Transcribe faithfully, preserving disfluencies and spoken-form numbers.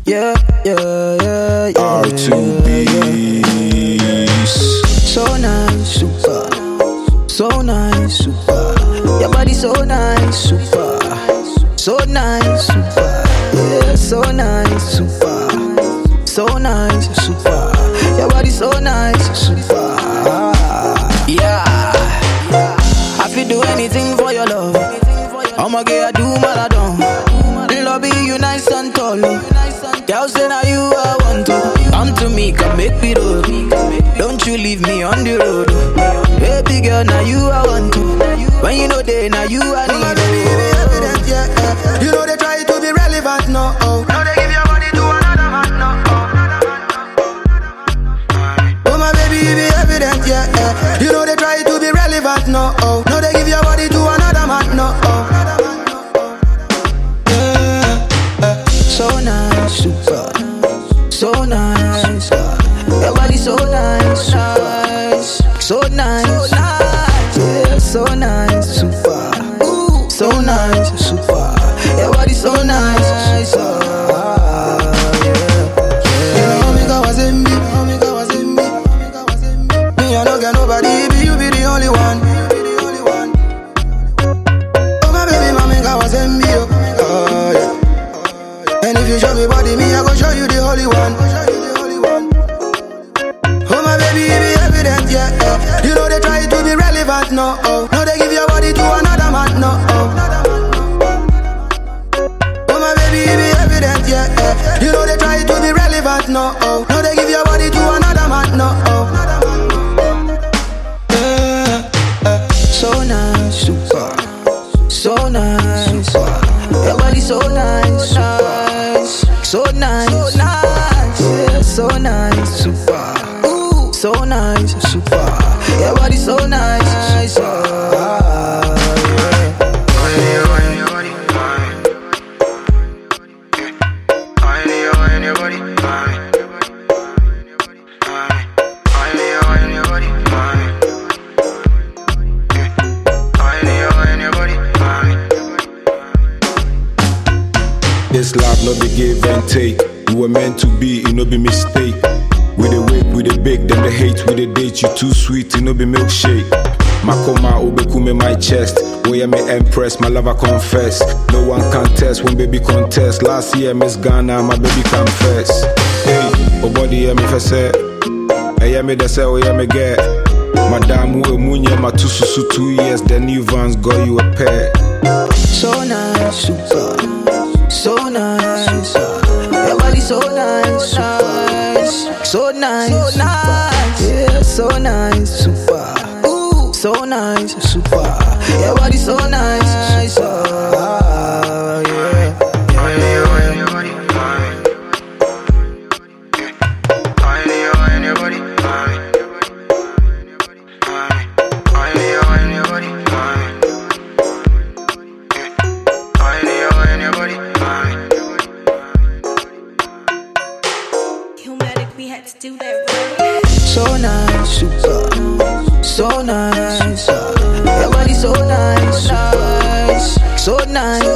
Yeah, yeah, yeah, yeah. R two B's. So nice, super. So nice, super. Your body so nice, super. So nice, super. Yeah, so nice, super. So nice, super. Your body so nice, super. Yeah. I feel do anything for your love. I'ma get I do marathon. Love you nice and tall. Girl say now you I want to. Come to me, come make me roll. Don't you leave me on the road. Baby girl, now you I want to. When you know they, now you I need. Oh my baby, you be evident, yeah, yeah. You know they try to be relevant, no, oh. Now they give your body to another man, no, oh. Oh my baby, you be evident, yeah, yeah. You know they try to be relevant, no, oh. Now they give your body to another man, no, oh. So nice, super. So nice, your body so nice, nice. So nice, yeah, so nice, super. So nice, super. Your body so nice, uh, yeah. You know how me go was in me, how me go was in me, me I don't get nobody, be you be the only one. Oh my baby, mommy go was in me, oh yeah. And if you show me body, me I go show you the holy one. Oh my baby, you be evident, yeah, yeah. You know they try to be relevant, no, oh. Now they give your body to another man, no, oh. Oh my baby, you be evident, yeah, yeah. You know they try to be relevant, no, oh. Now they give your body to another man, no, oh. Yeah, uh, so nice, super. So nice, your body so nice, nice. So nice, yeah, so nice, super. So nice, super. Your body so nice, uh, This life no be give and take. We were meant to be, it no be mistake. We the wake, we the bake, then the hate, we the date. You too sweet, it no be milkshake. Makoma obekume my chest. Oh yeah, me empress, my lover confess. No one can test when baby contest. Last year Miss Ghana, my baby confess. Hey, oh body yeah me for say. Hey yeah me the say, oh yeah me get. Madame who emunye my two susu two years. The new Vans got you a pair. so nice, super. So nice, your body so nice, nice. So nice, yeah, so nice, super. So nice, super. Your body so nice, uh, yeah. We had to do that right. So nice, super. So nice, your body so nice, nice. So nice,